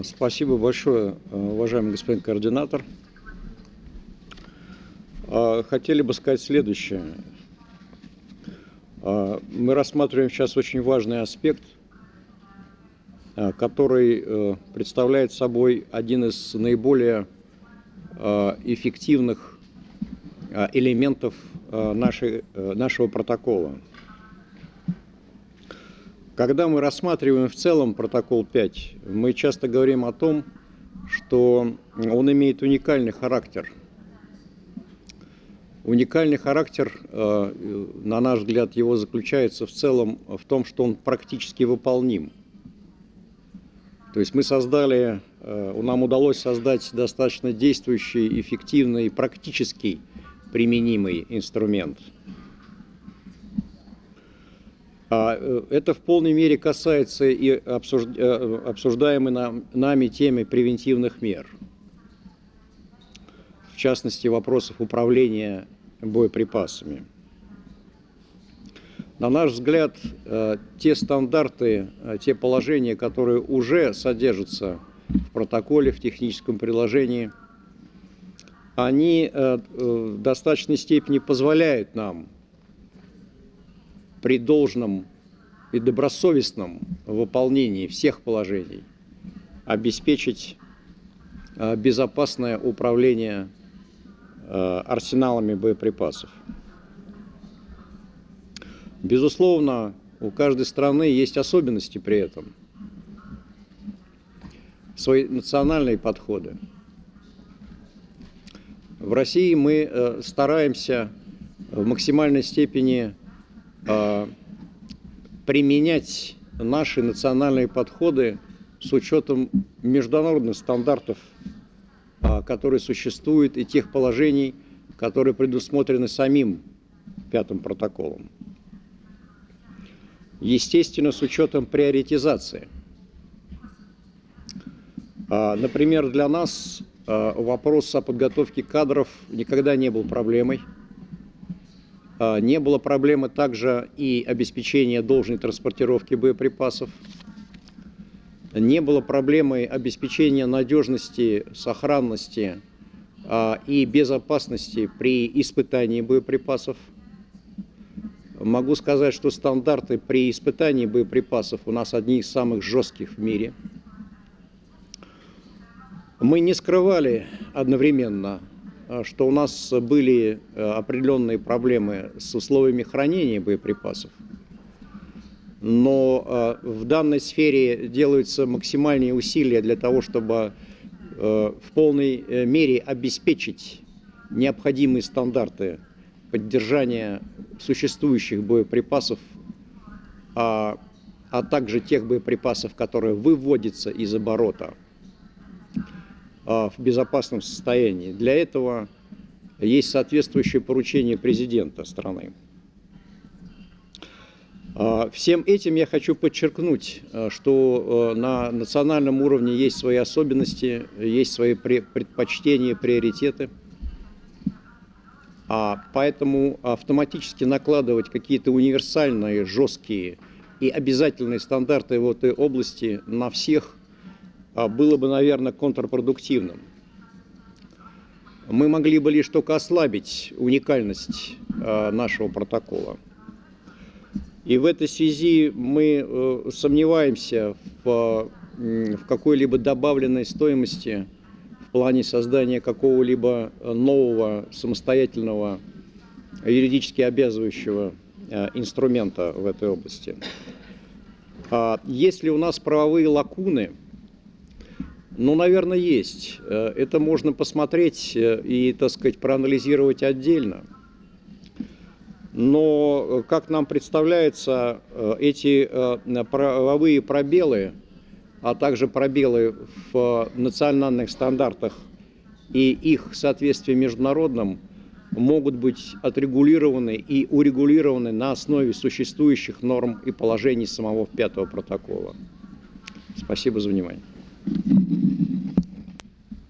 Спасибо большое, уважаемый господин координатор. Хотели бы сказать следующее. Мы рассматриваем сейчас очень важный аспект, который представляет собой один из наиболее эффективных элементов нашего протокола. Когда мы рассматриваем в целом протокол 5, мы часто говорим о том, что он имеет уникальный характер. Уникальный характер, на наш взгляд, его заключается в целом в том, что он практически выполним. То есть нам удалось создать достаточно действующий, эффективный, практически применимый инструмент. Это в полной мере касается и обсуждаемой нами темы превентивных мер. В частности, вопросов управления боеприпасами. На наш взгляд, те стандарты, те положения, которые уже содержатся в протоколе, в техническом приложении, они в достаточной степени позволяют нам при должном и добросовестном выполнении всех положений обеспечить безопасное управление арсеналами боеприпасов. Безусловно, у каждой страны есть особенности при этом, свои национальные подходы. В России мы стараемся в максимальной степени применять наши национальные подходы с учетом международных стандартов, которые существуют, и тех положений, которые предусмотрены самим пятым протоколом. Естественно, с учетом приоритизации. Например, для нас вопрос о подготовке кадров никогда не был проблемой. Не было проблемы также и обеспечения должной транспортировки боеприпасов. Не было проблемы обеспечения надежности, сохранности и безопасности при испытании боеприпасов. Могу сказать, что стандарты при испытании боеприпасов у нас одни из самых жестких в мире. Мы не скрывали одновременно, что у нас были определенные проблемы с условиями хранения боеприпасов, но в данной сфере делаются максимальные усилия для того, чтобы в полной мере обеспечить необходимые стандарты поддержания существующих боеприпасов, а также тех боеприпасов, которые выводятся из оборота в безопасном состоянии. Для этого есть соответствующее поручение президента страны. Всем этим я хочу подчеркнуть, что на национальном уровне есть свои особенности, есть свои предпочтения, приоритеты. Поэтому автоматически накладывать какие-то универсальные, жесткие и обязательные стандарты в этой области на всех было бы, наверное, контрпродуктивным. Мы могли бы лишь только ослабить уникальность нашего протокола. И в этой связи мы сомневаемся в какой-либо добавленной стоимости в плане создания какого-либо нового самостоятельного юридически обязывающего инструмента в этой области. Есть ли у нас правовые лакуны? Ну, наверное, есть. Это можно посмотреть и, так сказать, проанализировать отдельно. Но, как нам представляется, эти правовые пробелы, а также пробелы в национальных стандартах и их соответствие международным, могут быть отрегулированы и урегулированы на основе существующих норм и положений самого пятого протокола. Спасибо за внимание.